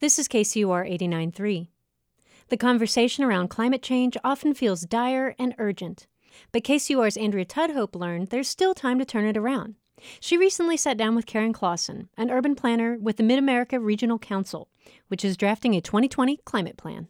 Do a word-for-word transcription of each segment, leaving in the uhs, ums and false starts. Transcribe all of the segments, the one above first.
This is K C U R eighty-nine point three. The conversation around climate change often feels dire and urgent. But K C U R's Andrea Tudhope learned there's still time to turn it around. She recently sat down with Karen Clausen, an urban planner with the Mid-America Regional Council, which is drafting a twenty twenty climate plan.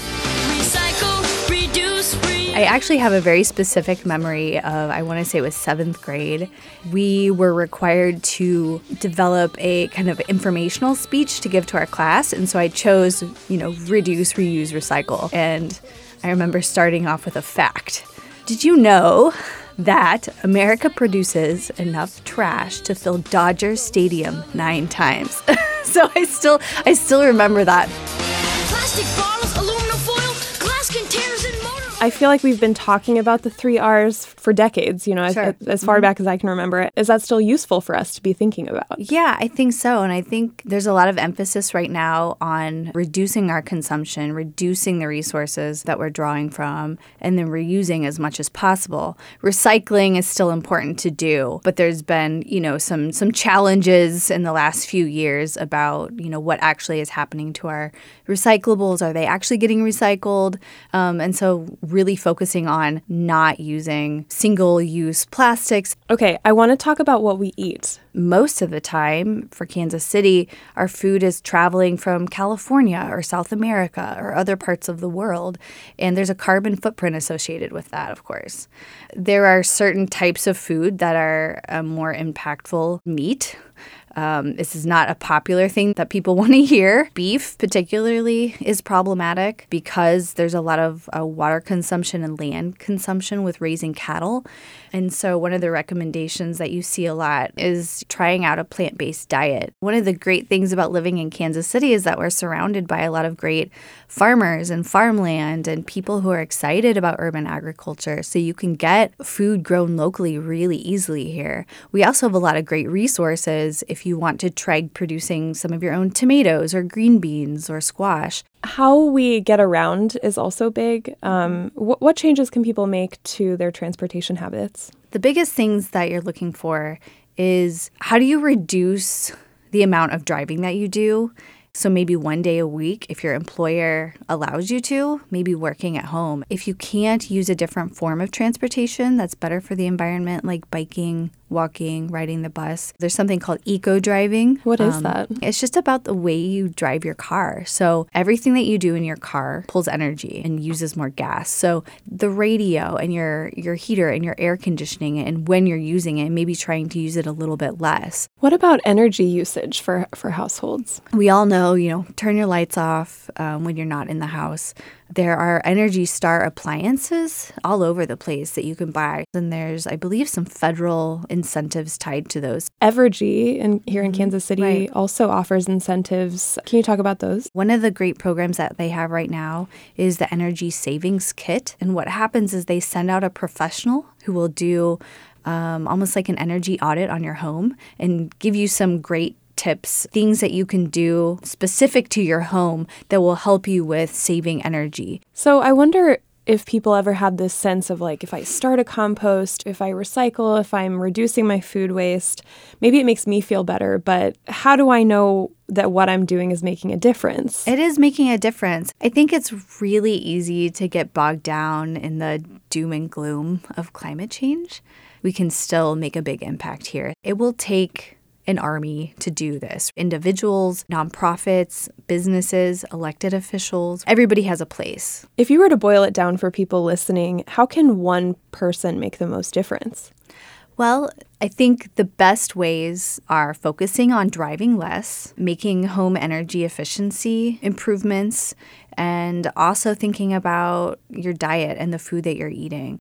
Recycle, reduce, reuse. I actually have a very specific memory of, I want to say it was seventh grade. We were required to develop a kind of informational speech to give to our class. And so I chose, you know, reduce, reuse, recycle. And I remember starting off with a fact. Did you know that America produces enough trash to fill Dodger Stadium nine times? So I still, I still remember that. Plastic bottles, aluminum foil, glass containers, and motor. I feel like we've been talking about the three R's for decades, you know, Sure. as, as far Mm-hmm. back as I can remember. Is that still useful for us to be thinking about? Yeah, I think so. And I think there's a lot of emphasis right now on reducing our consumption, reducing the resources that we're drawing from, and then reusing as much as possible. Recycling is still important to do, but there's been, you know, some some challenges in the last few years about, you know, what actually is happening to our recyclables. Are they actually getting recycled? Um, and so really focusing on not using single-use plastics. Okay, I want to talk about what we eat. Most of the time for Kansas City, our food is traveling from California or South America or other parts of the world. And there's a carbon footprint associated with that, of course. There are certain types of food that are a more impactful. Meat. Um, this is not a popular thing that people want to hear. Beef, particularly, is problematic because there's a lot of uh, water consumption and land consumption with raising cattle. And so one of the recommendations that you see a lot is trying out a plant-based diet. One of the great things about living in Kansas City is that we're surrounded by a lot of great farmers and farmland and people who are excited about urban agriculture. So you can get food grown locally really easily here. We also have a lot of great resources if you want to try producing some of your own tomatoes or green beans or squash. How we get around is also big. Um, wh- what changes can people make to their transportation habits? The biggest things that you're looking for is how do you reduce the amount of driving that you do? So maybe one day a week, if your employer allows you to, maybe working at home. If you can't use a different form of transportation that's better for the environment, like biking, walking, riding the bus, there's something called eco-driving. What is Um, that? It's just about the way you drive your car. So everything that you do in your car pulls energy and uses more gas. So the radio and your, your heater and your air conditioning, and when you're using it, maybe trying to use it a little bit less. What about energy usage for, for households? We all know, you know, turn your lights off um, when you're not in the house. There are Energy Star appliances all over the place that you can buy. And there's, I believe, some federal incentives tied to those. Evergy in, here in Kansas City Right. also offers incentives. Can you talk about those? One of the great programs that they have right now is the Energy Savings Kit. And what happens is they send out a professional who will do um, almost like an energy audit on your home and give you some great tips, things that you can do specific to your home that will help you with saving energy. So I wonder if people ever had this sense of like, if I start a compost, if I recycle, if I'm reducing my food waste, maybe it makes me feel better, but how do I know that what I'm doing is making a difference? It is making a difference. I think it's really easy to get bogged down in the doom and gloom of climate change. We can still make a big impact here. It will take an army to do this. Individuals, nonprofits, businesses, elected officials, everybody has a place. If you were to boil it down for people listening, how can one person make the most difference? Well, I think the best ways are focusing on driving less, making home energy efficiency improvements, and also thinking about your diet and the food that you're eating.